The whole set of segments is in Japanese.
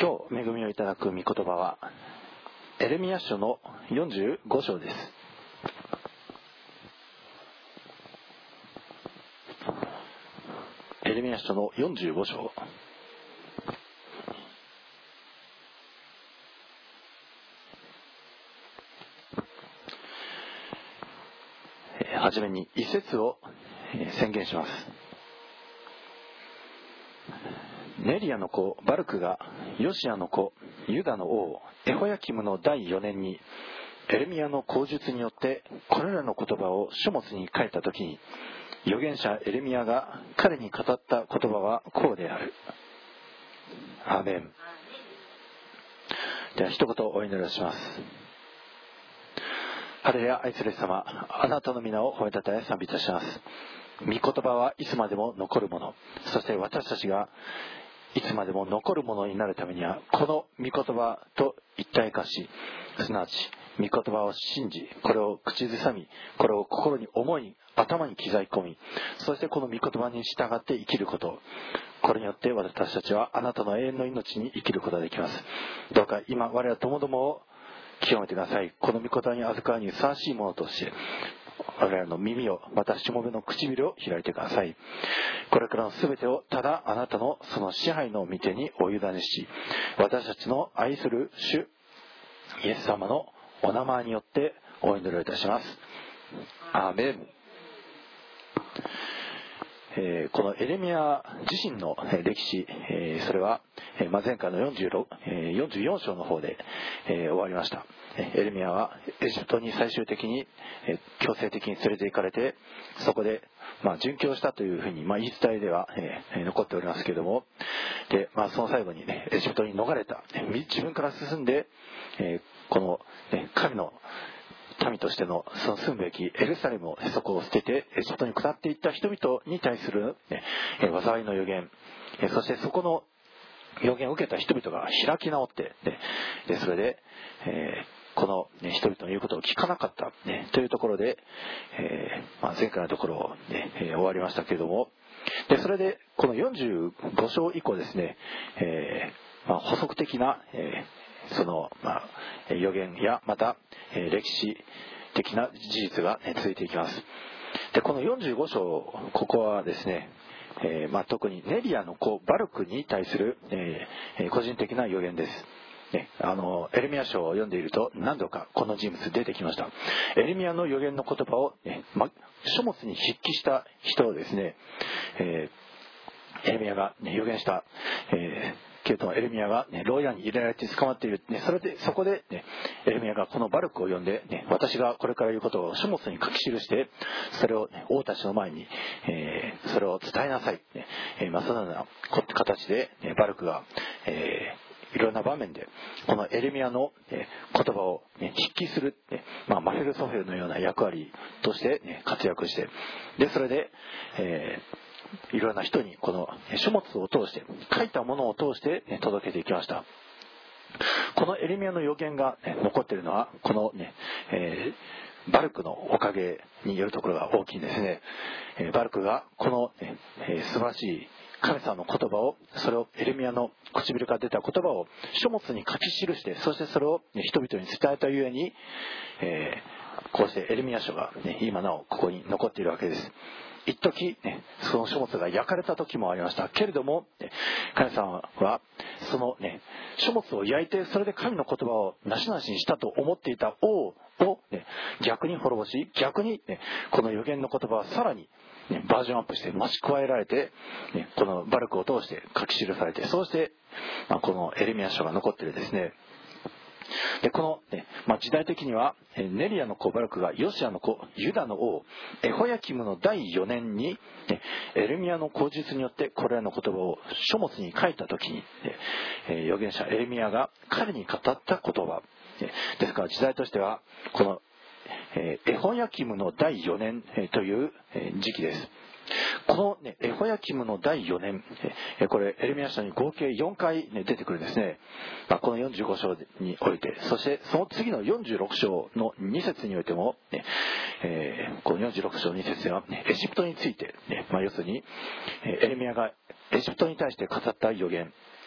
今日恵みをいただく御言葉はエレミヤ書の45章です。エレミヤ書の45章。はじめに一節を宣言します。ネリアの子バルクがヨシアの子ユダの王エホヤキムの第4年にエレミヤの口述によってこれらの言葉を書物に書いたときに、預言者エレミヤが彼に語った言葉はこうである。アーメン。では一言お祈りをします。ハレルヤ、愛する様、あなたの皆を褒めたたえ賛美いたします。御言葉はいつまでも残るもの、そして私たちがいつまでも残るものになるためには、この御言葉と一体化し、すなわち御言葉を信じ、これを口ずさみ、これを心に思い、頭に刻み込み、そしてこの御言葉に従って生きること、これによって私たちはあなたの永遠の命に生きることができます。どうか今我らともどもを清めてください。この御言葉に預かるにふさわしいものとして我々の耳を、またしもべの唇を開いてください。これからのすべてをただあなたのその支配の御手にお委ねし、私たちの愛する主イエス様のお名前によってお祈りをいたします。アーメン。このエレミヤ自身の歴史、それは前回の44章の方で終わりました。エレミヤはエジプトに最終的に強制的に連れて行かれて、そこで殉教したというふうに言い伝えでは残っておりますけれども、でその最後にエジプトに逃れた、自分から進んでこの神の民としてのその住むべきエルサレムをそこを捨ててエジプトに下っていった人々に対する災いの予言、そしてそこの予言を受けた人々が開き直ってでそれでこの人々の言うことを聞かなかったというところで前回のところを終わりましたけれども、でそれでこの45章以降ですね、補足的なその予言やまた歴史的な事実が続いていきます。でこの45章、ここはですね、特にネリアの子バルクに対する個人的な予言です。エレミヤ書を読んでいると何度かこの人物出てきました。エレミヤの予言の言葉を書物に筆記した人をですね、エレミヤが予言したけれども、エレミヤが牢屋に入れられて捕まっている。そこでエレミヤがこのバルクを呼んで、私がこれから言うことを書物に書き記して、それを王たちの前にそれを伝えなさい。そのような形でバルクがいろんな場面でこのエレミヤの言葉を筆記する、マフェルソフェルのような役割として活躍して、でそれでいろんな人にこの書物を通して書いたものを通して届けていきました。このエレミヤの予言が残っているのはこのバルクのおかげによるところが大きいんですね。バルクがこの素晴らしい神様の言葉を、それをエレミヤの唇から出た言葉を書物に書き記して、そしてそれを人々に伝えたゆえにこうしてエレミヤ書が今なおここに残っているわけです。一時その書物が焼かれた時もありましたけれども、神様はその書物を焼いて、それで神の言葉をなしなしにしたと思っていた王を逆に滅ぼし、逆にこの予言の言葉はさらにバージョンアップして増し加えられて、このバルクを通して書き記されて、そうしてこのエレミヤ書が残っているですね。でこの、時代的にはネリアの子バルクがヨシアの子ユダの王エホヤキムの第4年にエレミヤの口述によってこれらの言葉を書物に書いた時に預言者エレミヤが彼に語った言葉ですから、時代としてはこのエホヤキムの第4年という時期です。この、エホヤキムの第4年、これエレミヤ書に合計4回、出てくるんですね。この45章において、そしてその次の46章の2節においても、この46章2節では、エジプトについて、要するにエレミヤがエジプトに対して語った預言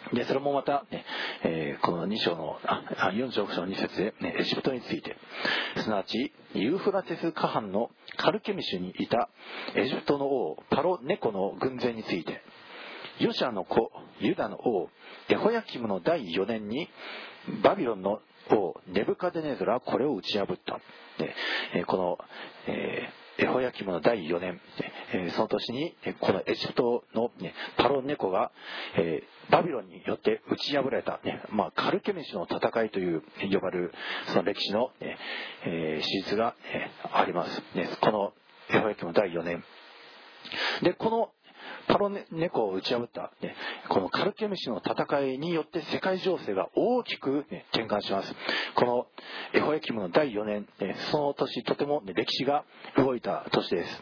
でそれもまた、ねこの46章の2節で、ね、エジプトについて、すなわちユーフラテス河畔のカルケミシュにいたエジプトの王パロネコの軍勢について、ヨシアの子ユダの王エホヤキムの第4年にバビロンの王ネブカデネズラはこれを打ち破った。でこの、エホヤキムの第4年、その年にこのエジプトの、ね、パロネコが、バビロンによって打ち破られた、ねカルケミシュの戦いという呼ばれるその歴史の、史実が、あります、ね、このエホヤキムの第4年で、このパロネコを打ち破った、ね、このカルケミシュの戦いによって世界情勢が大きく、ね、転換します。このエホヤキムの第4年、その年とても、ね、歴史が動いた年です。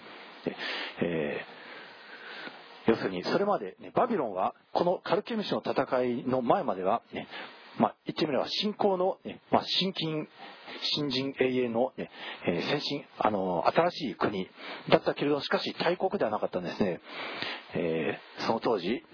要するにそれまで、ね、バビロンはこのカルケミシュの戦いの前までは、ね言ってみれば信仰の、ね新人永遠の、ね先進新しい国だったけれど、しかし大国ではなかったんですね。その当時、ね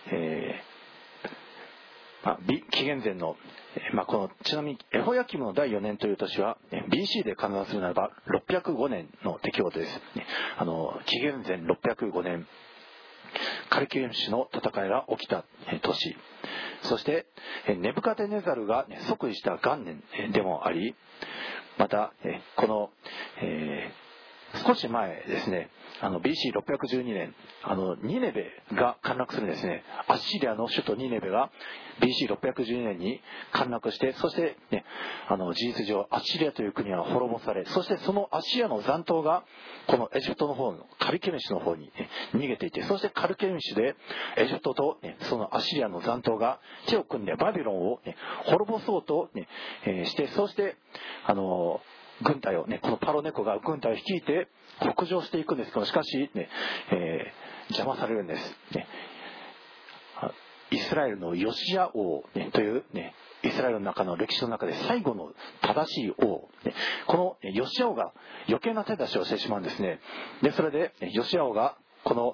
紀元前の、ちなみにエホヤキムの第4年という年は、ね、BC で換算するならば605年の出来事です、ね、紀元前605年カルケミシュの戦いが起きた年、そしてネブカデネザルが即位した元年でもあり、またこの少し前ですね、BC612 年ニネベが陥落するんですね。アッシリアの首都ニネベが BC612 年に陥落して、そして、ね、事実上アッシリアという国は滅ぼされ、そしてそのアッシリアの残党がこのエジプトの方のカルケミシュの方に、ね、逃げていて、そしてカルケミシュでエジプトと、ね、そのアッシリアの残党が手を組んでバビロンを、ね、滅ぼそうと、ねして、そして軍隊をね、このパロネコが軍隊を率いて北上していくんですけど、しかし、ね邪魔されるんです、ね、イスラエルのヨシア王、ね、という、ね、イスラエルの中の歴史の中で最後の正しい王、ね、このヨシア王が余計な手出しをしてしまうんですね。でそれでヨシア王がこの、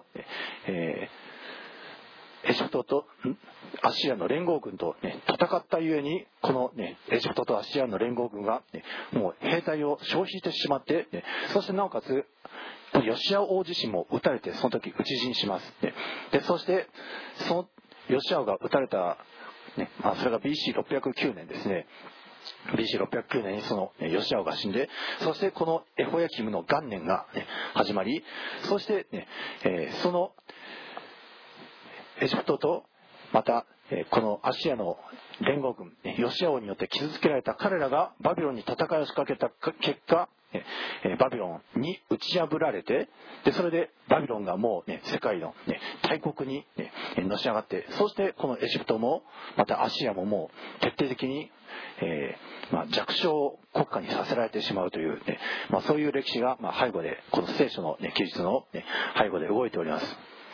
エジプトとアッシリアの連合軍と、ね、戦ったゆえにこの、ね、エジプトとアッシリアの連合軍が、ね、もう兵隊を消費してしまって、ね、そしてなおかつヨシア王自身も撃たれてその時討ち死にします、ね、でそしてそのヨシア王が撃たれた、ねそれが BC609 年ですね。 BC609 年にそのヨシア王が死んで、そしてこのエホヤキムの元年が、ね、始まり、そして、ねそのエジプトとまたこのアッシリアの連合軍ヨシア王によって傷つけられた彼らがバビロンに戦いを仕掛けた結果、バビロンに打ち破られて、でそれでバビロンがもう、ね、世界の、ね、大国に、ね、のし上がって、そしてこのエジプトもまたアッシリアももう徹底的に、弱小国家にさせられてしまうという、ねそういう歴史が、背後でこの聖書の、ね、記述の、ね、背後で動いております。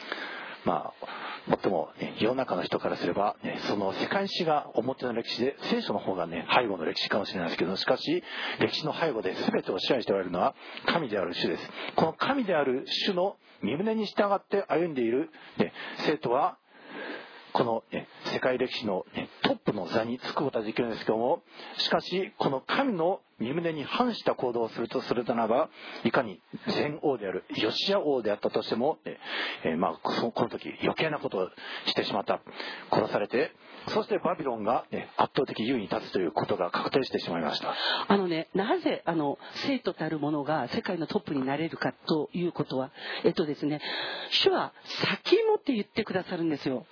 最も、ね、世の中の人からすれば、ね、その世界史が表の歴史で聖書の方が、ね、背後の歴史かもしれないですけど、しかし歴史の背後で全てを支配しておられるのは神である主です。この神である主の御胸に従って歩んでいる、ね、生徒はこの、ね、世界歴史の、ね、トップの座につくことができるんですけども、しかしこの神の御胸に反した行動をするとするならば、いかに前王であるヨシア王であったとしても、この時余計なことをしてしまった、殺されて、そしてバビロンが、ね、圧倒的優位に立つということが確定してしまいました。 なぜ生徒たるものが世界のトップになれるかということは、ですね、主は先もって言ってくださるんですよ、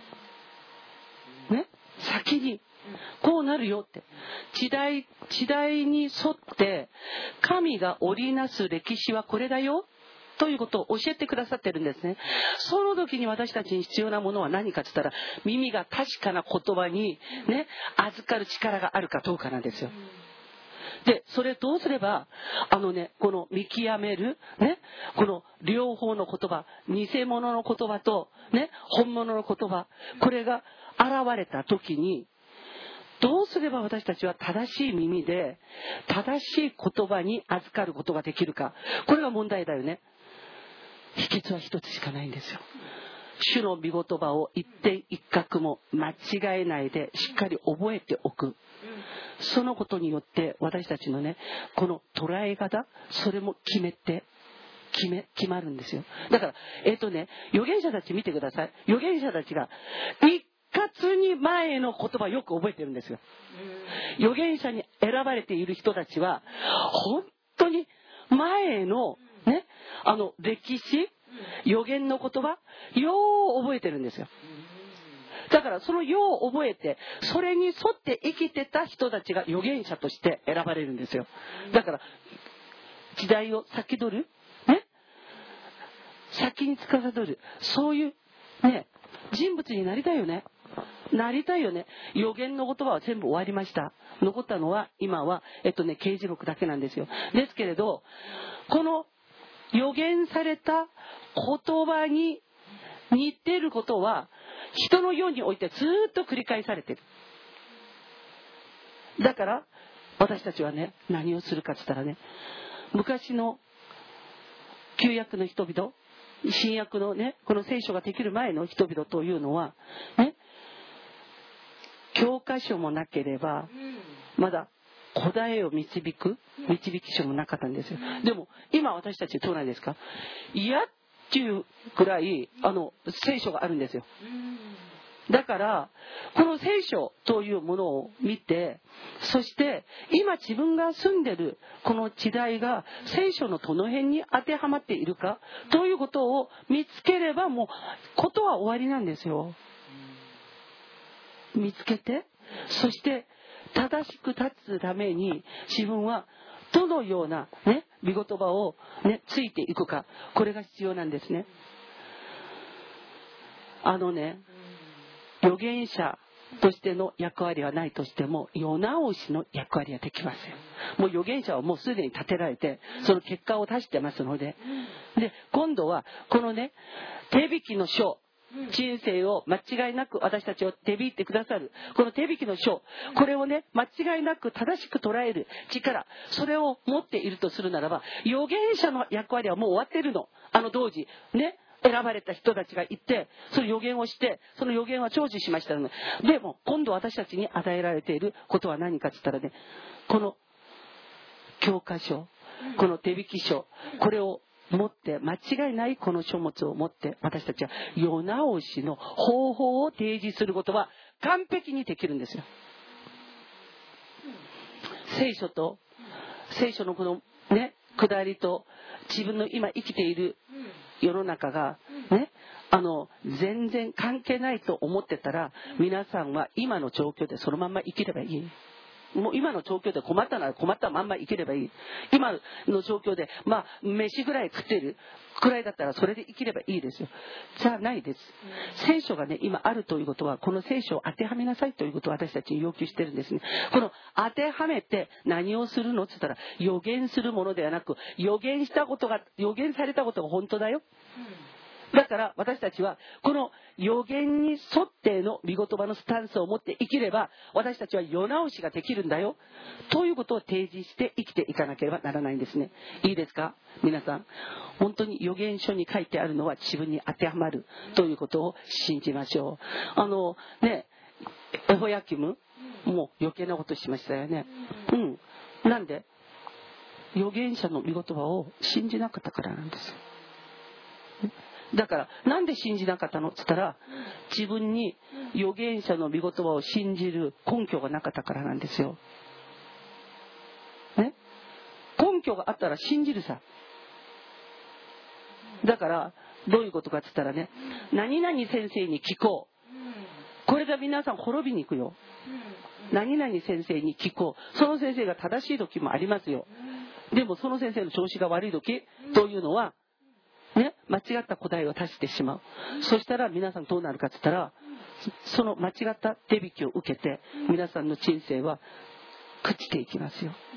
ね、先にこうなるよって、時代に沿って神が織りなす歴史はこれだよということを教えてくださってるんですね。その時に私たちに必要なものは何かって言ったら、耳が確かな言葉に、ね、預かる力があるかどうかなんですよ。でそれどうすればこの見極める、ね、この両方の言葉、偽物の言葉と、ね、本物の言葉、これが現れた時にどうすれば私たちは正しい耳で正しい言葉に預かることができるか、これが問題だよね。秘訣は一つしかないんですよ。 主の御言葉を一点一画も間違えないでしっかり覚えておく。そのことによって私たちのね、この捉え方、それも決まるんですよ。だから預言者たち見てください。預言者たちが一括に前の言葉よく覚えてるんですよ。預言者に選ばれている人たちは本当に前のね、歴史、預言の言葉よう覚えてるんですよ。だからそのよう覚えて、それに沿って生きてた人たちが預言者として選ばれるんですよ。だから時代を先取るね、先に司る、そういうね、人物になりたいよね。なりたいよね。預言の言葉は全部終わりました。残ったのは今は啓示録だけなんですよ。ですけれど、この預言された言葉に似ていることは人の世においてずっと繰り返されている。だから私たちはね、何をするかって言ったらね、昔の旧約の人々、新約のね、この聖書ができる前の人々というのはね、教科書もなければまだ答えを導き書もなかったんですよ。でも今私たちどうなんですか？いやっていうくらい聖書があるんですよ。だからこの聖書というものを見て、そして今自分が住んでるこの時代が聖書のどの辺に当てはまっているかということを見つければ、もうことは終わりなんですよ。見つけて、そして正しく立つために自分はどのようなね、御言葉をね、ついていくか、これが必要なんですね。預言者としての役割はないとしても、世直しの役割はできません。もう預言者はもうすでに立てられて、その結果を出してますので、今度はこのね、手引きの書、人生を間違いなく私たちを手引いてくださるこの手引きの書、これをね、間違いなく正しく捉える力、それを持っているとするならば、預言者の役割はもう終わっているの。当時ね、選ばれた人たちがいて、その預言をして、その預言は成就しましたので、でも今度私たちに与えられていることは何かって言ったらね、この教科書、この手引き書、これを持って、間違いないこの書物を持って、私たちは世直しの方法を提示することは完璧にできるんですよ。聖書のこのね、下りと自分の今生きている世の中がね、全然関係ないと思ってたら、皆さんは今の状況でそのまんま生きればいい。もう今の状況で困ったなら困ったまんま生きればいい。今の状況で飯ぐらい食ってるくらいだったらそれで生きればいいですよ。じゃないです。聖書がね、今あるということは、この聖書を当てはめなさいということを私たちに要求してるんですね。この当てはめて何をするのって言ったら、予言するものではなく、予言されたことが本当だよ。だから私たちはこの予言に沿っての御言葉のスタンスを持って生きれば、私たちは世直しができるんだよということを提示して生きていかなければならないんですね。いいですか皆さん、本当に預言書に書いてあるのは自分に当てはまるということを信じましょう。エホヤキムもう余計なことしましたよね。なんで預言者の御言葉を信じなかったからなんですよ。だからなんで信じなかったのって言ったら、自分に預言者の御言葉を信じる根拠がなかったからなんですよ、ね、根拠があったら信じるさ。だからどういうことかって言ったらね、何々先生に聞こう、これが皆さん滅びに行くよ。何々先生に聞こう、その先生が正しい時もありますよ。でもその先生の調子が悪い時というのはね、間違った答えを出してしまう。そしたら皆さんどうなるかって言ったら、その間違った手引きを受けて皆さんの人生は朽ちていきますよ。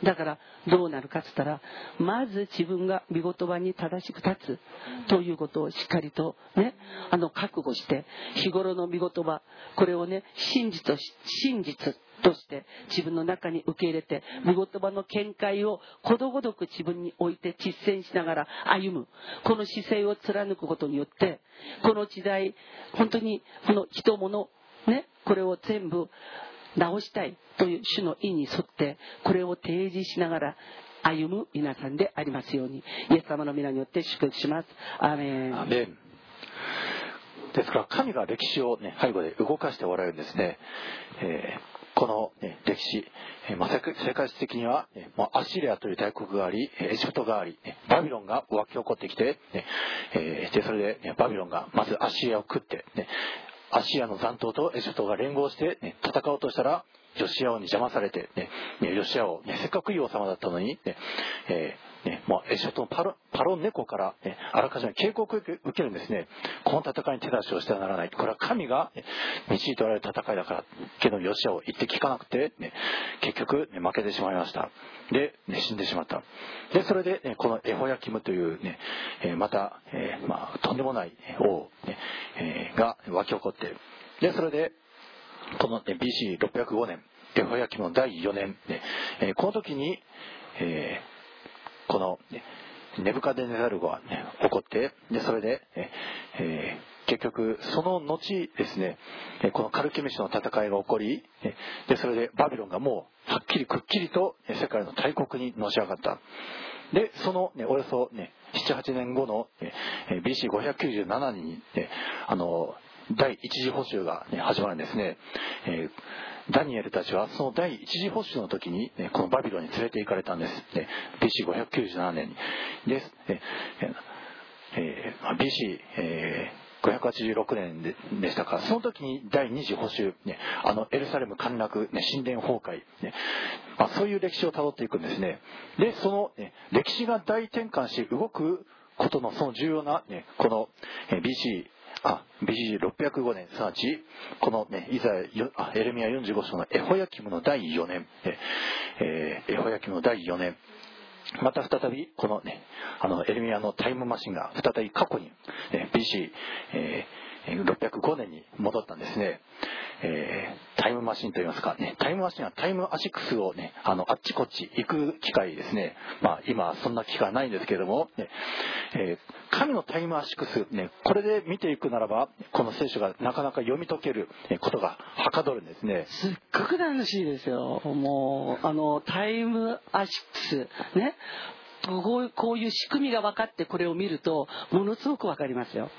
だからどうなるかっつったら、まず自分が御言葉に正しく立つということをしっかりとね、覚悟して、日頃の御言葉、これをね、真実として自分の中に受け入れて、御言葉の見解をことごとく自分に置いて実践しながら歩む、この姿勢を貫くことによって、この時代本当にこの人物ね、これを全部直したいという主の意に沿って、これを提示しながら歩む皆さんでありますように、イエス様の皆によって祝福します。アーメン。 アーメン。ですから神が歴史を、背後で動かしておられるんですね。この、歴史、世界史的には、アシリアという大国があり、エジプトがあり、バビロンが湧き起こってきて、でそれで、バビロンがまずアシリアを食って、アシリアの残党とエジプトが連合して、戦おうとしたらヨシア王に邪魔されて、ヨシア王、せっかくいい王様だったのに、エジプトのパロンネコから、あらかじめ警告を受けるんですね。この戦いに手出しをしてはならない。これは神が導いておられる戦いだから。けどヨシアを言って聞かなくて、結局、負けてしまいました。で、死んでしまった。で、それで、このエホヤキムという、また、とんでもない王、が湧き起こって、で、それで、この BC605 年、エホヤキムの第4年、この時に、このネブカデネザルが、起こって、でそれで、結局その後ですね、このカルケミシの戦いが起こり、でそれでバビロンがもうはっきりくっきりと世界の大国にのし上がった。でその、およそ、7,8年後の、BC597 年に、第一次補修が、始まるんですね。ダニエルたちはその第一次補修の時に、このバビロンに連れて行かれたんです。BC597 年にです。BC586 年でしたか。その時に第二次補修、エルサレム陥落、神殿崩壊、そういう歴史をたどっていくんですね。でその、歴史が大転換し動くことのその重要な、この BC605 年、すなわちこの、エレミヤ45章のエホヤキムの第4年、エホヤキムの第4年、また再びこのエレミヤのタイムマシンが再び過去に、BC605 年に戻ったんですね。タイムマシンといいますか、タイムマシンはタイムアシックスを、あっちこっち行く機会ですね。今そんな機会はないんですけれども、神のタイムアシックス、これで見ていくならば、この聖書がなかなか読み解けることがはかどるんですね。 すっごく楽しいですよ。もうタイムアシックスね、こういう仕組みが分かってこれを見るとものすごく分かりますよ。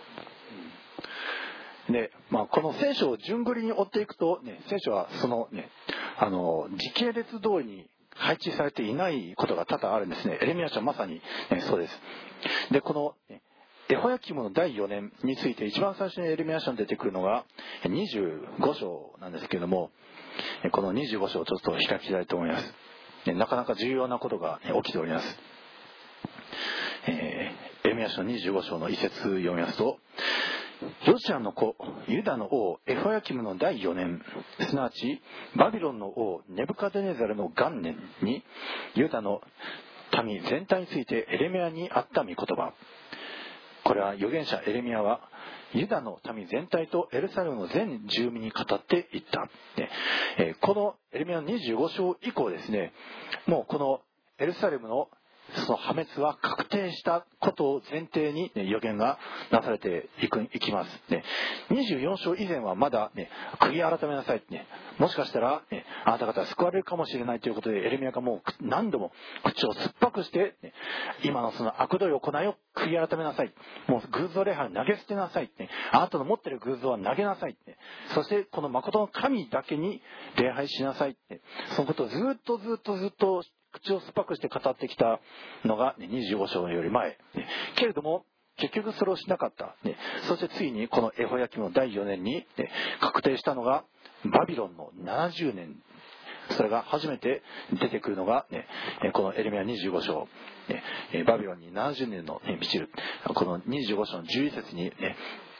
でこの聖書を順繰りに追っていくと、聖書はその、時系列通りに配置されていないことが多々あるんですね。エレミヤ書はまさに、そうです。でこのエホヤキムの第4年について一番最初にエレミヤ書に出てくるのが25章なんですけれども、この25章をちょっと開きたいと思います。なかなか重要なことが起きております。エレミヤ書の25章の一節読みますと、ヨシアの子ユダの王エホヤキムの第4年、すなわちバビロンの王ネブカデネザルの元年にユダの民全体についてエレミヤにあった御言葉。これは預言者エレミヤはユダの民全体とエルサレムの全住民に語っていった。このエレミヤの25章以降ですね、もうこのエルサレムのその破滅は確定したことを前提に、予言がなされていきます。24章以前はまだ、悔い改めなさい、もしかしたら、あなた方は救われるかもしれないということでエレミヤがもう何度も口を酸っぱくして、今のその悪どい行いを悔い改めなさい、もう偶像礼拝を投げ捨てなさい、あなたの持っている偶像は投げなさい、そしてこの誠の神だけに礼拝しなさい、そのことをずっと口を酸っぱくして語ってきたのが25章より前。けれども結局それをしなかった。そしてついにこのエホヤキムの第4年に確定したのがバビロンの70年。それが初めて出てくるのがこのエレミヤ25章。バビロンに70年の満ちる。この25章の11節に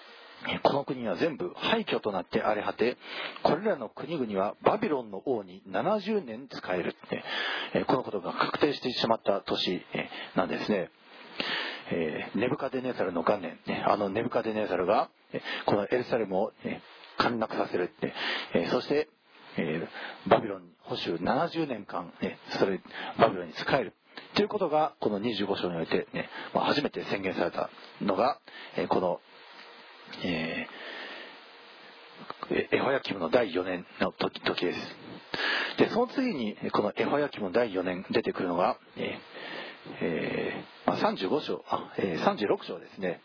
この国は全部廃墟となって荒れ果て、これらの国々はバビロンの王に70年仕える。このことが確定してしまった年なんですね。ネブカデネザルの元年、ネブカデネザルがこのエルサレムを陥落させる。そしてバビロン保守70年間バビロンに仕えるということがこの25章において、初めて宣言されたのがこのエホヤキムの第4年の時です。でその次にこのエホヤキムの第4年出てくるのが、36章ですね。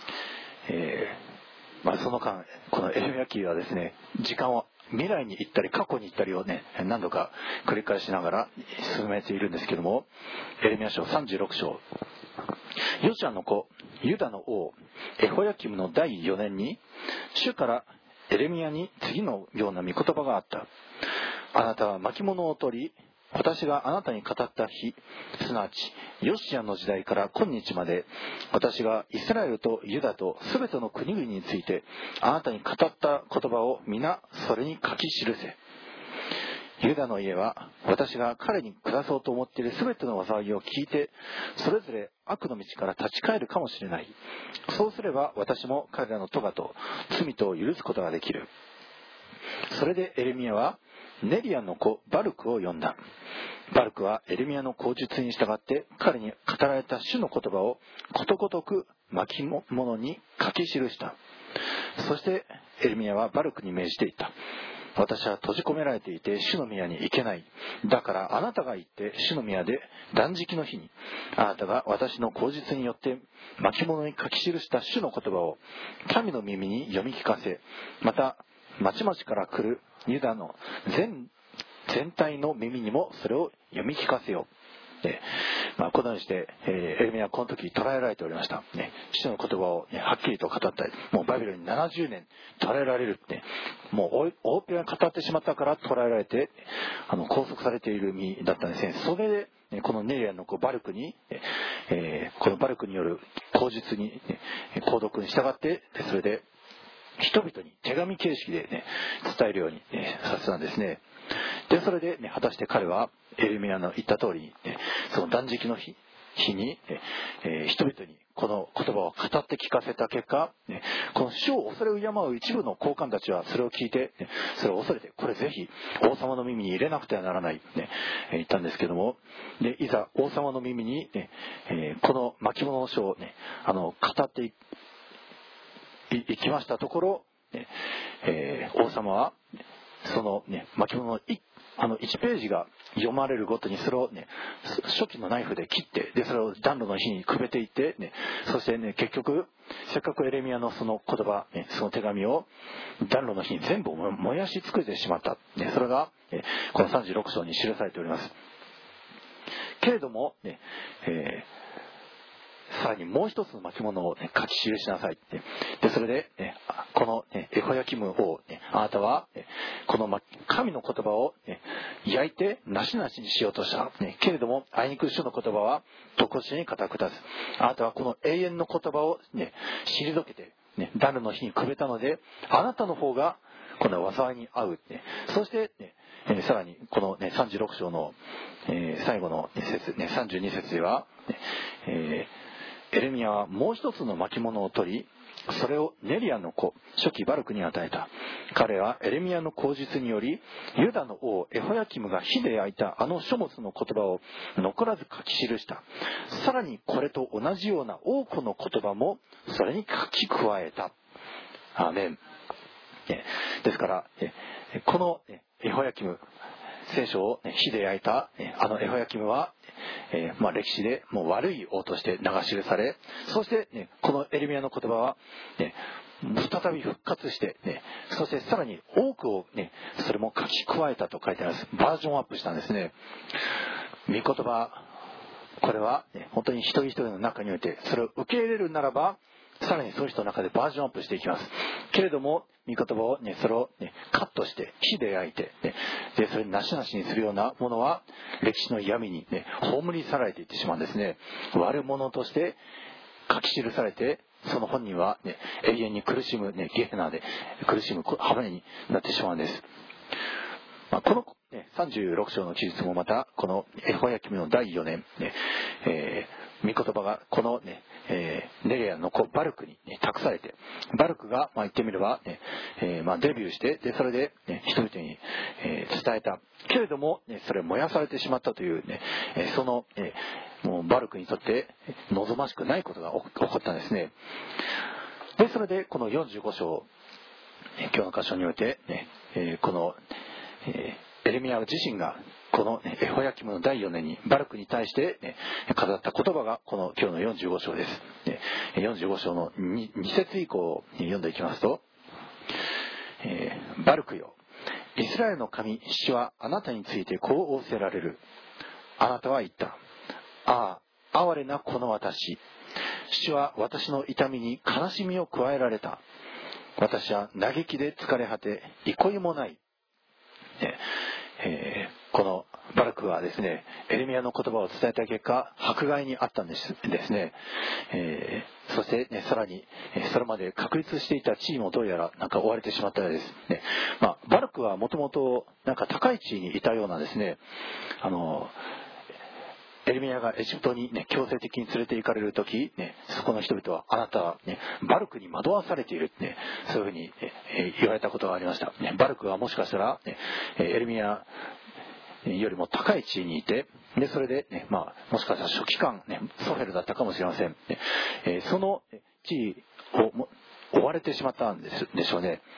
その間このエホヤキムはですね、時間を未来に行ったり過去に行ったりをね、何度か繰り返しながら進めているんですけども、エレミヤ書36章、ヨシアの子ユダの王エホヤキムの第4年に、主からエレミヤに次のような御言葉があった。あなたは巻物を取り、私があなたに語った日、すなわちヨシアの時代から今日まで、私がイスラエルとユダとすべての国々についてあなたに語った言葉を皆それに書き記せ。ユダの家は私が彼に下そうと思っているすべての災いを聞いて、それぞれ悪の道から立ち返るかもしれない。そうすれば私も彼らの咎と罪とを許すことができる。それでエレミヤはネリアの子バルクを呼んだ。バルクはエレミヤの口述に従って彼に語られた主の言葉をことごとく巻物に書き記した。そしてエレミヤはバルクに命じていった。私は閉じ込められていて主の宮に行けない。だからあなたが行って主の宮で断食の日に、あなたが私の口述によって巻物に書き記した主の言葉を民の耳に読み聞かせ、また町々から来るユダの全体の耳にもそれを読み聞かせよう。このようにしてエレミヤはこの時捕らえられておりました。主の言葉をはっきりと語ったり、もうバビロンに70年捕らえられるって、もう大っぴらに語ってしまったから捕らえられて拘束されている身だったんですね。それでこのネリアの子バルクに、このバルクによる口述に講読に従って、それで人々に手紙形式で、伝えるように、させたんですね。でそれで、果たして彼はエレミヤの言った通りに、その断食の日に、人々にこの言葉を語って聞かせた結果、この主を恐れ敬う一部の高官たちはそれを聞いて、それを恐れて、これぜひ王様の耳に入れなくてはならない、言ったんですけども、でいざ王様の耳に、この巻物の書を、語っていきましたところ、王様はその、巻物の1ページが読まれるごとにそれを、初期のナイフで切って、でそれを暖炉の火にくべていって、そして、結局せっかくエレミヤのその言葉、その手紙を暖炉の火に全部燃やし尽くしてしまった、それが、この36章に記されております。けれども、さらにもう一つの巻物を、書き記しなさいって。でそれで、この、エホヤキムを、あなたは、この神の言葉を、焼いてなしなしにしようとした。けれどもあいにく主の言葉はとこしに固く立つ。あなたはこの永遠の言葉を、退けて、暖炉の火にくべたので、あなたの方がこの災いに遭う。そして、さらにこの、36章の、最後の節、32節では、エレミヤはもう一つの巻物を取り、それをネリアの子初期バルクに与えた。彼はエレミヤの口述により、ユダの王エホヤキムが火で焼いたあの書物の言葉を残らず書き記した。さらにこれと同じような多くの言葉もそれに書き加えた。アーメン。ですからこのエホヤキム、聖書を火で焼いたあのエホヤキムは、歴史でもう悪い王として流し記され、そして、このエレミヤの言葉は、再び復活して、そしてさらに多くを、それも書き加えたと書いてあります。バージョンアップしたんですね。御言葉、これは、本当に一人一人の中においてそれを受け入れるならば、さらにその人の中でバージョンアップしていきます。けれども御言葉を、それを、カットして火で焼いて、でそれなしなしにするようなものは歴史の闇に、葬り去られていってしまうんですね。悪者として書き記されてその本人は、ね、永遠に苦しむ、ね、ゲヘナで苦しむ羽目になってしまうんです。この、ね、36章の記述もまたこのエホヤキムの第4年、ね御言葉がこの、ねネレアの子バルクに、ね、託されて、バルクが、言ってみれば、ねデビューして、でそれで、ね、人々に、伝えたけれども、ね、それを燃やされてしまったという、ねその、もうバルクにとって望ましくないことが起こったんですね。でそれでこの45章、今日の箇所において、ねこの、エレミヤ自身がこのエホヤキムの第4年にバルクに対して、ね、語った言葉がこの今日の45章です。45章の 2節以降を読んでいきますと、バルクよ、イスラエルの神主はあなたについてこう仰せられる。あなたは言った。ああ、哀れなこの私。主は私の痛みに悲しみを加えられた。私は嘆きで疲れ果て、憩いもない。このバルクはですね、エレミヤの言葉を伝えた結果、迫害にあったんですね。そして、ね、さらにそれまで確立していた地位もどうやら追われてしまったようです、ね。バルクはもともと高い地位にいたようなんですね。エレミヤがエジプトに、ね、強制的に連れて行かれるとき、ね、そこの人々はあなたは、ね、バルクに惑わされているって、ね、そういうふうに、言われたことがありました、ね。バルクはもしかしたら、ね、エレミヤよりも高い地位にいて、でそれで、ね、もしかしたら書記官、ね、ソヘルだったかもしれません、ね。その地位を追われてしまったんでしょうね。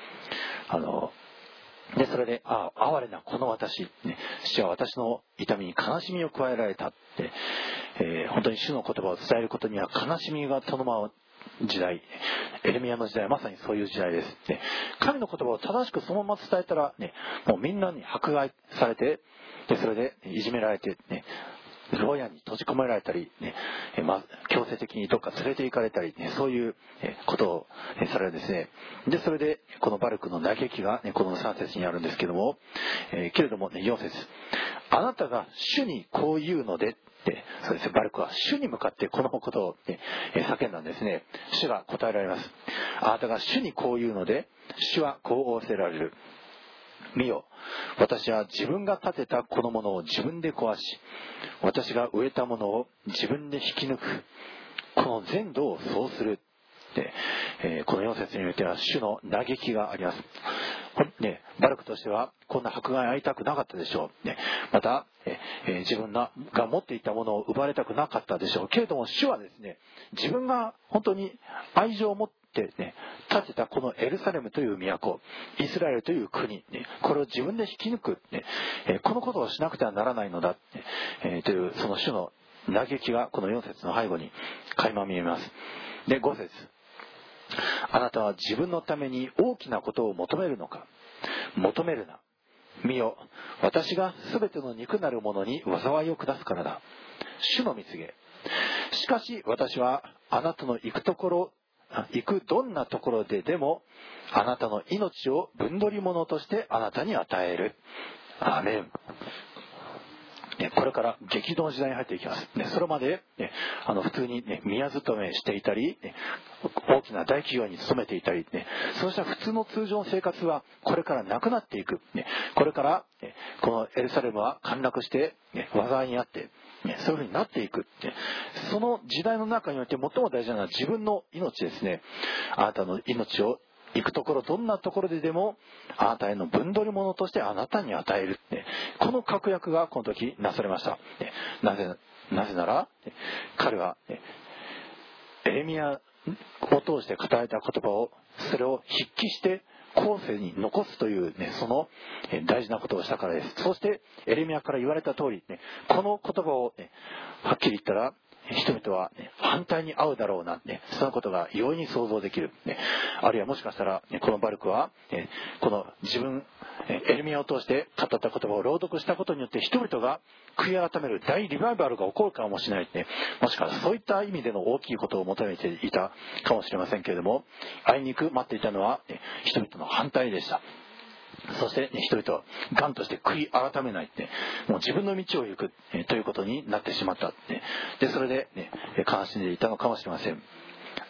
でそれで哀れなこの私、ね、主は私の痛みに悲しみを加えられたって、本当に主の言葉を伝えることには悲しみが伴う時代、エレミヤの時代はまさにそういう時代です、ね。神の言葉を正しくそのまま伝えたら、ね、もうみんなに迫害されて、でそれでいじめられて、ね、牢屋に閉じ込められたり、ね、強制的にどっか連れて行かれたり、ね、そういうことをされるんですね。でそれでこのバルクの嘆きが、ね、この3節にあるんですけども、けれども、ね、4節、あなたが主にこう言うのでって、そうですね、バルクは主に向かってこのことを、ね、叫んだんですね。主が答えられます。あなたが主にこう言うので、主はこう仰せられる。見よ、私は自分が建てたこのものを自分で壊し、私が植えたものを自分で引き抜く。この全土をそうする。で、この4節においては主の嘆きがあります。ね、バルクとしてはこんな迫害会いたくなかったでしょう。ね、また、自分が持っていたものを奪われたくなかったでしょう。けれども主はですね、自分が本当に愛情を持ってね、建てたこのエルサレムという都、イスラエルという国、ね、これを自分で引き抜く、ね、このことをしなくてはならないのだ、というその主の嘆きがこの4節の背後に垣間見えます。で5節、あなたは自分のために大きなことを求めるのか。求めるな。見よ、私がすべての肉なるものに災いを下すからだ。主の蜜げ。しかし私はあなたの行くどんなところででもあなたの命を分取り物としてあなたに与える。アーメン。これから激動の時代に入っていきます。それまで普通に宮勤めしていたり、大きな大企業に勤めていたり、そうした普通の通常の生活はこれからなくなっていく。これからこのエルサレムは陥落して災いにあって、そういうふうになっていく。その時代の中において最も大事なのは自分の命ですね。あなたの命を行くところ、どんなところででもあなたへの分取り物としてあなたに与える。この確約がこの時なされました。なぜなら彼はエレミヤを通して語られた言葉を、それを筆記して後世に残すという、その大事なことをしたからです。そしてエレミヤから言われた通り、この言葉を、はっきり言ったら人々は、反対に合うだろうな、そのことが容易に想像できる。あるいはもしかしたら、このバルクは、この自分、エレミヤを通して語った言葉を朗読したことによって人々が悔い改める大リバイバルが起こるかもしれない。もしかしたらそういった意味での大きいことを求めていたかもしれませんけれども、あいにく待っていたのは人々の反対でした。そして、人々は頑として悔い改めないって、もう自分の道を行く、ということになってしまった。でそれで、悲しんでいたのかもしれません。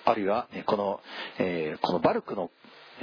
あるいはこのバルクの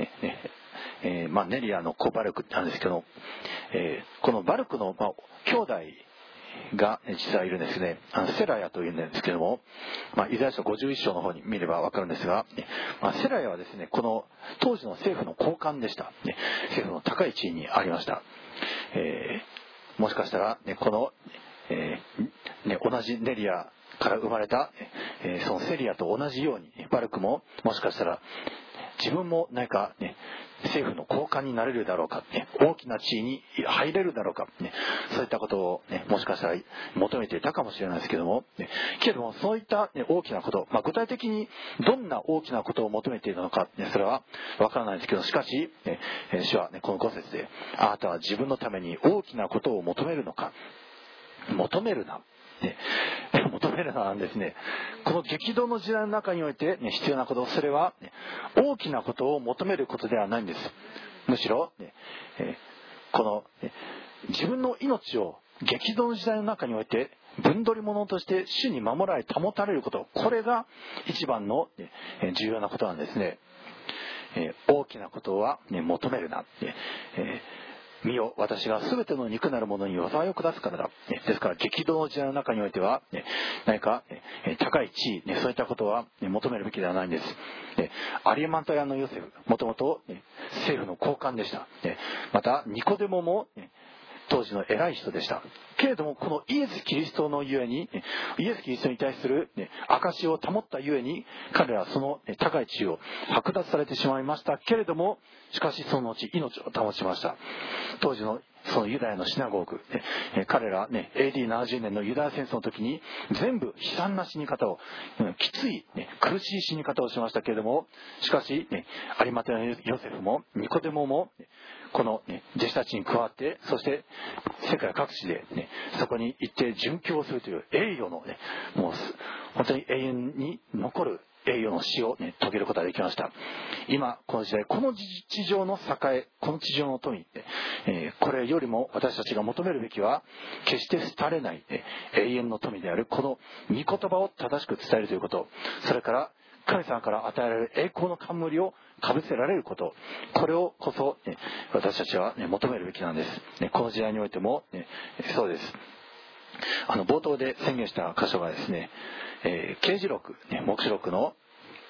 ネリアの子バルクなんですけど、このバルクの兄弟が実はいるんですね。セラヤというんですけども、イザヤ書51章の方に見ればわかるんですが、セラヤはですね、この当時の政府の高官でした。政府の高い地位にありました。もしかしたら、この、同じネリアから生まれた、そのセリアと同じようにバルクももしかしたら自分も何か政府の高官になれるだろうか、大きな地位に入れるだろうか、そういったことを、もしかしたら求めていたかもしれないですけども、けれどもそういった、大きなこと、具体的にどんな大きなことを求めているのか、それはわからないですけど、しかし、主は、この5節で、あなたは自分のために大きなことを求めるのか、求めるな。求めるのはですね、この激動の時代の中において、必要なこと、それは、大きなことを求めることではないんです。むしろ、この自分の命を激動の時代の中において分取り物として主に守られ保たれること、これが一番の重要なことなんですね。大きなことは求めるな。見よ、私が全ての肉なるものに災いを下すからだ。ですから激動の時代の中においては何か高い地位、そういったことは求めるべきではないんです。アリマタヤのヨセフ、もともと政府の高官でした。またニコデモも当時の偉い人でした。けれどもこのイエス・キリストのゆえに、イエス・キリストに対する証を保ったゆえに、彼らはその高い地位を剥奪されてしまいましたけれども、しかしその後命を保ちました。当時のそのユダヤのシナゴーグ、彼らAD70 年のユダヤ戦争の時に全部悲惨な死に方を、きつい、苦しい死に方をしましたけれども、しかし、アリマテヤのヨセフもニコデモもこの、弟子たちに加わって、そして世界各地で、そこに行って殉教するという栄誉の、もう本当に永遠に残る栄誉の死を、遂げることができました。今この時代、この地上の栄、この地上の富、これよりも私たちが求めるべきは決して廃れない、永遠の富であるこの御言葉を正しく伝えるということ、それから神様から与えられる栄光の冠をかぶせられること、これをこそ、私たちは、求めるべきなんです。この時代においても、そうです。冒頭で宣言した箇所がですね、啓示録、黙示録の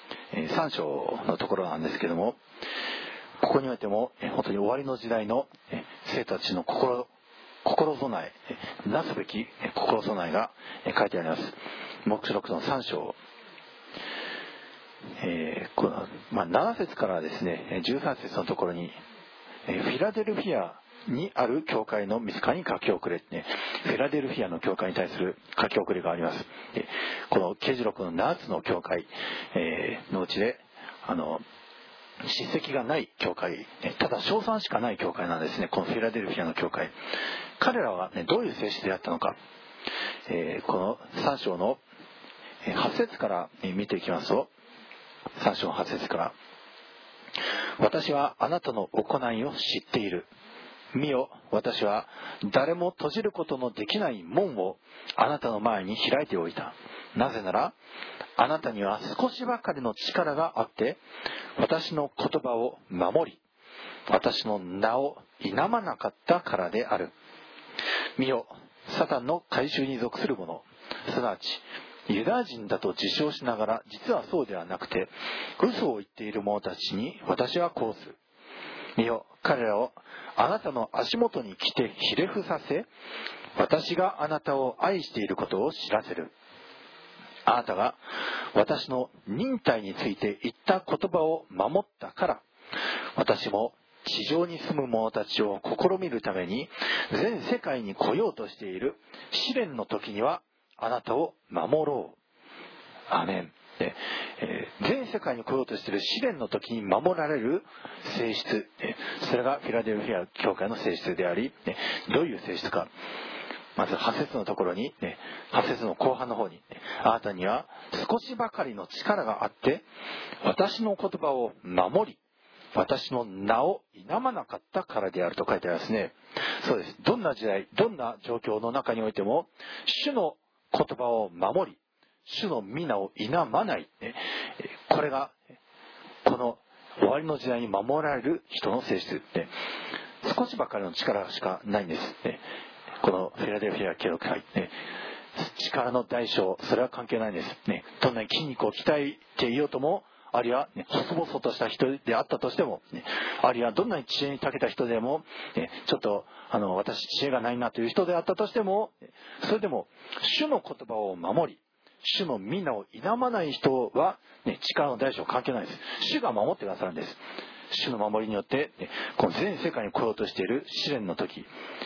3章のところなんですけども、ここにおいても本当に終わりの時代の生徒たちの心備え、なすべき心備えが書いてあります。黙示録の3章、7節からですね13節のところに、フィラデルフィアにある教会の御使に書き送れ、フィラデルフィアの教会に対する書き送りがあります。この啓示録の7つの教会のうちで叱責がない教会、ただ称賛しかない教会なんですね。このフィラデルフィアの教会、彼らは、どういう性質であったのか、この3章の8節から見ていきますと、3章の8節から、私はあなたの行いを知っている。見よ、私は誰も閉じることのできない門をあなたの前に開いておいた。なぜならあなたには少しばかりの力があって、私の言葉を守り、私の名を否まなかったからである。見よ、サタンの改宗に属する者、すなわちユダヤ人だと自称しながら実はそうではなくて嘘を言っている者たちに私はこうする。見よ、彼らをあなたの足元に来てひれ伏させ、私があなたを愛していることを知らせる。あなたが私の忍耐について言った言葉を守ったから、私も地上に住む者たちを試みるために全世界に来ようとしている試練の時にはあなたを守ろう。アメン。全世界に来ようとしている試練の時に守られる性質、それがフィラデルフィア教会の性質であり、どういう性質か。まず8節のところに、8節の後半の方に、あなたには少しばかりの力があって私の言葉を守り、私の名を否まなかったからであると書いてありますね。そうです。どんな時代、どんな状況の中においても主の言葉を守り、 主の皆を否まない、これがこの終わりの時代に守られる人の性質、少しばかりの力しかないんです、このフィラデルフィア教会、力の代償、それは関係ないんです、どんなに筋肉を鍛えていようとも、あるいは、細々とした人であったとしても、あるいはどんなに知恵に長けた人でも、ちょっと私知恵がないなという人であったとしても、それでも主の言葉を守り、主の皆を否まない人は、力の代償関係ないです。主が守ってくださるんです。主の守りによって、この全世界に来ようとしている試練の時、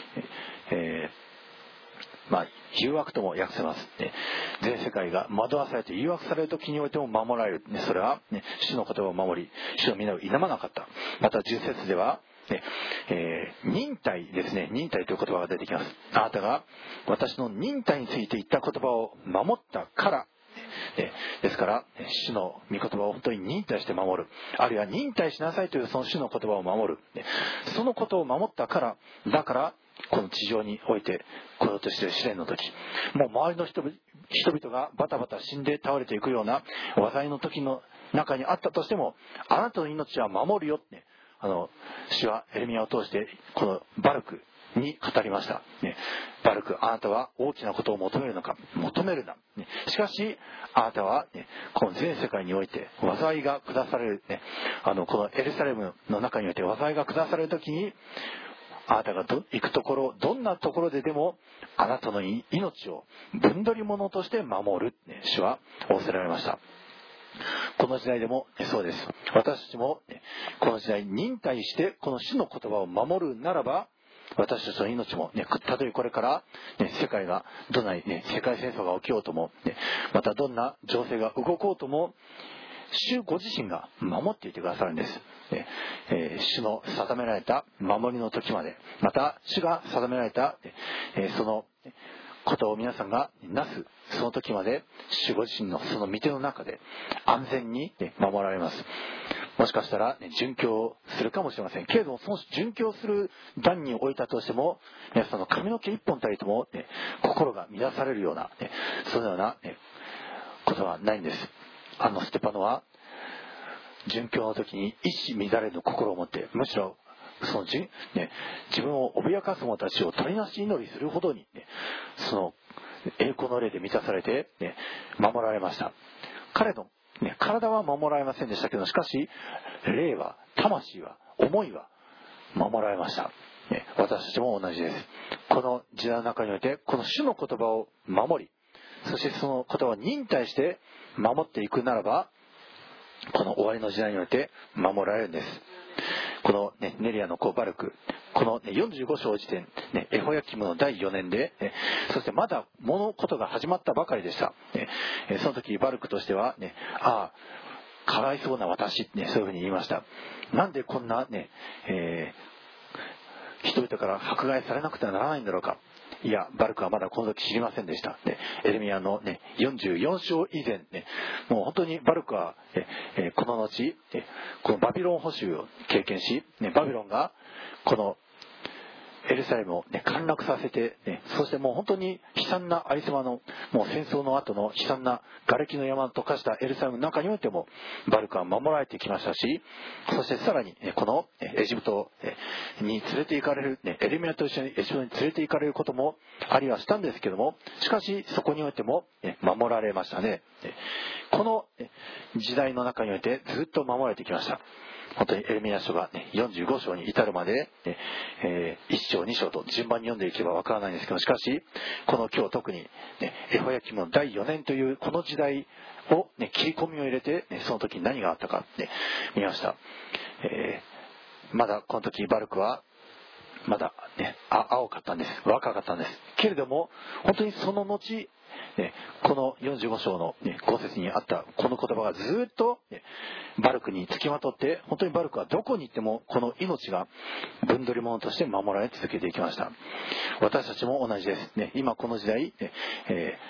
誘惑とも訳せます、全世界が惑わされて誘惑される時においても守られる、それは、主の言葉を守り、主の皆を否まなかった。また10節では、忍耐ですね。忍耐という言葉が出てきます。あなたが私の忍耐について言った言葉を守ったから、ですから主の御言葉を本当に忍耐して守る、あるいは忍耐しなさいというその主の言葉を守る、そのことを守ったから、だからこの地上において来ようとしている試練の時、もう周りの人々がバタバタ死んで倒れていくような災いの時の中にあったとしても、あなたの命は守るよって、主はエレミヤを通してこのバルクに語りました、バルク、あなたは大きなことを求めるのか、求めるな、しかしあなたは、この全世界において災いが下される、このエルサレムの中において災いが下される時に、あなたが行くところ、どんなところででもあなたの命を分取り物として守る、主は仰せられました。この時代でもそうです。私たちもこの時代忍耐してこの主の言葉を守るならば、私たちの命もたとえこれから世界がどんなに世界戦争が起きようとも、またどんな情勢が動こうとも、主ご自身が守っていてくださるんです。主の定められた守りの時まで、また主が定められたそのことを皆さんがなすその時まで、主ご自身のその御手の中で安全に守られます。もしかしたら殉教するかもしれませんけれども、その殉教する段に置いたとしても、皆さんの髪の毛一本たりとも心が乱されるようなそのようなことはないんです。ステパノは殉教の時に一糸乱れぬ心を持って、むしろその自分を脅かす者たちを取りなし祈りするほどに、その栄光の霊で満たされて、守られました。彼の、体は守られませんでしたけど、しかし霊は、魂は、思いは守られました。私たちも同じです。この時代の中においてこの主の言葉を守り、そしてその言葉を忍耐して守っていくならば、この終わりの時代において守られるんです。この、ネリアの子バルク、この、45章時点、エホヤキムの第4年で、そしてまだ物事が始まったばかりでした。その時バルクとしては、かわいそうな私、そういうふうに言いました。なんでこんな、人々から迫害されなくてはならないんだろうか。いや、バルクはまだこの時知りませんでした。エレミヤの44章以前、もう本当にバルクはこの後このバビロン捕囚を経験し、バビロンがこのエルサレムを陥落させて、そしてもう本当に悲惨なありさまの、もう戦争の後の悲惨な瓦礫の山を溶かしたエルサレムの中においてもバルクは守られてきましたし、そしてさらにこのエジプトに連れて行かれる、エレミヤと一緒にエジプトに連れて行かれることもありはしたんですけども、しかしそこにおいても守られましたね。この時代の中においてずっと守られてきました。本当にエレミヤ書が、45章に至るまで、1章2章と順番に読んでいけばわからないんですけど、しかしこの今日特に、エホヤキムの第4年というこの時代を、切り込みを入れて、その時に何があったか、見ました。まだこの時バルクはまだ、青かったんです。若かったんですけれども、本当にその後この45章の5節にあったこの言葉がずっとバルクにつきまとって、本当にバルクはどこに行ってもこの命が分取り物として守られ続けていきました。私たちも同じです。今この時代、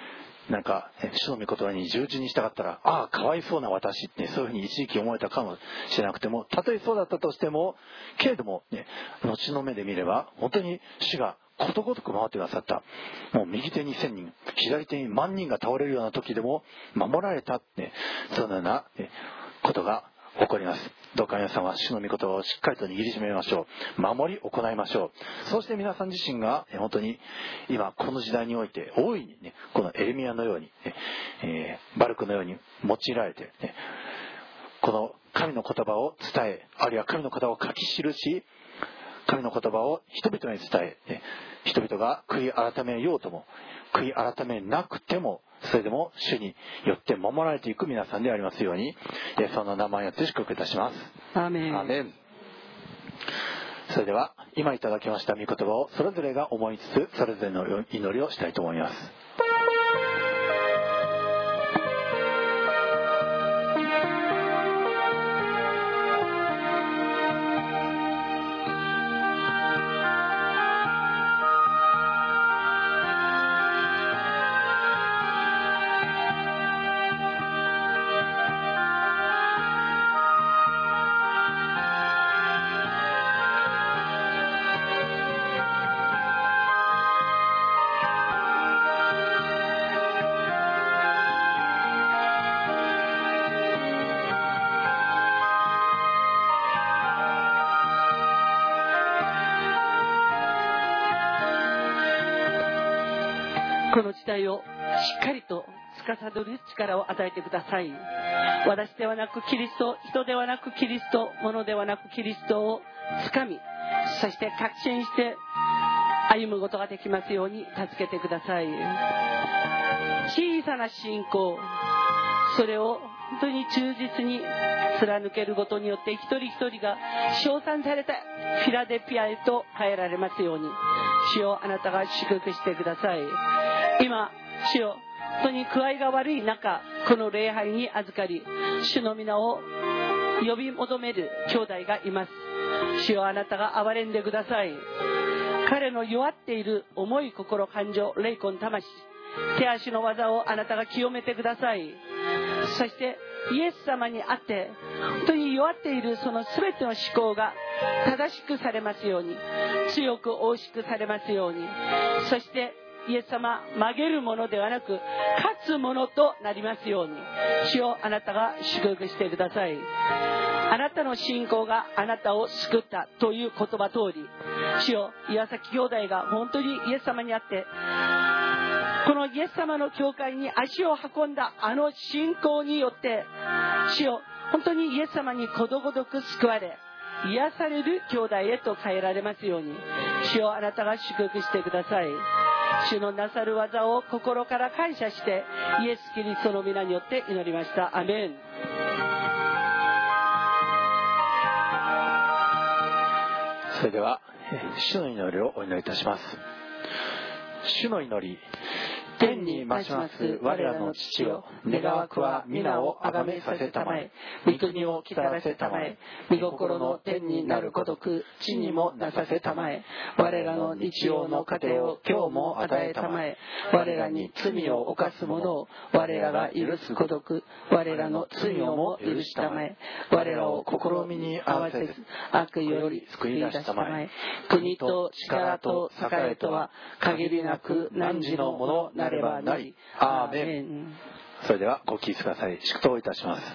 なんか主の御言葉に従順にしたかったら、ああかわいそうな私って、そういうふうに一時期思えたかもしれなくても、たとえそうだったとしても、けれどもね、後の目で見れば本当に主がことごとく守ってくださった。もう右手に1000人、左手に万人が倒れるような時でも守られたって、そのようなことが起こります。どうか皆さんは主の御言葉をしっかりと握りしめましょう。守り行いましょう。そして皆さん自身が本当に今この時代において大いにね、このエレミヤのように、バルクのように用いられて、この神の言葉を伝え、あるいは神の言葉を書き記し、神の言葉を人々に伝え、人々が悔い改めようとも悔い改めなくても、それでも主によって守られていく皆さんでありますように、その名前を祝福いたします。 アーメン。 アーメン。それでは今いただきました御言葉をそれぞれが思いつつ、それぞれの祈りをしたいと思います。 この時代をしっかりと司る力を与えてください。私ではなくキリスト、人ではなくキリスト、物ではなくキリストをつかみ、そして確信して歩むことができますように助けてください。小さな信仰、それを本当に忠実に貫けることによって一人一人が称賛されたフィラデピアへと変えられますように、主よあなたが祝福してください。今主よ本当に具合が悪い中、この礼拝に預かり主の皆を呼び求める兄弟がいます。主よあなたが憐れんでください。彼の弱っている思い、心、感情、霊魂、魂、手足の技をあなたが清めてください。そしてイエス様にあって本当に弱っているその全ての思考が正しくされますように、強く大しくされますように、そしてイエス様曲げるものではなく勝つものとなりますように、主よあなたが祝福してください。あなたの信仰があなたを救ったという言葉通り、主よ岩崎兄弟が本当にイエス様にあってこのイエス様の教会に足を運んだあの信仰によって、主よ本当にイエス様にことごとく救われ癒される兄弟へと変えられますように、主よあなたが祝福してください。主のなさる技を心から感謝してイエス・キリストの皆によって祈りました。アメン。 それでは主の祈りをお祈りいたします。主の祈り。天に増します我らの父よ、願わくは皆をあがめさせたまえ、御国を来たらせたまえ、御心の天になるごとく地にもなさせたまえ、我らの日曜の糧を今日も与えたまえ、我らに罪を犯す者を我らが許すごとく我らの罪をも許したまえ、我らを試みに合わせず悪より救い出したまえ、国と力と栄とは限りなく汝のものなればなり。アーメン。それではご起立ください。祝祷いたします。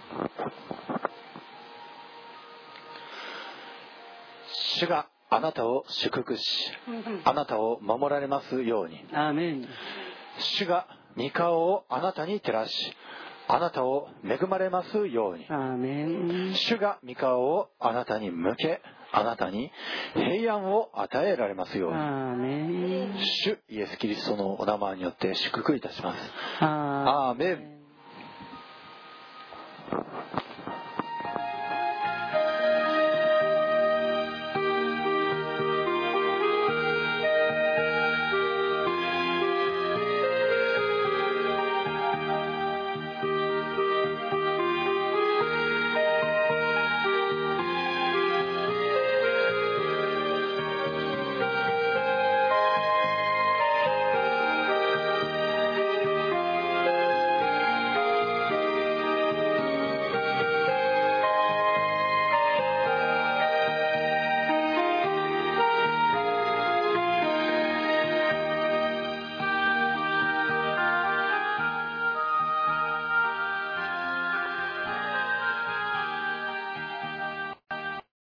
主があなたを祝福し、あなたを守られますように。 アーメン。 主が御顔をあなたに照らし、あなたを恵まれますように。 アーメン。 主が御顔をあなたに向け、あなたに平安を与えられますように。 アーメン。 主イエスキリストのお名前によって祝福いたします。 アーメン。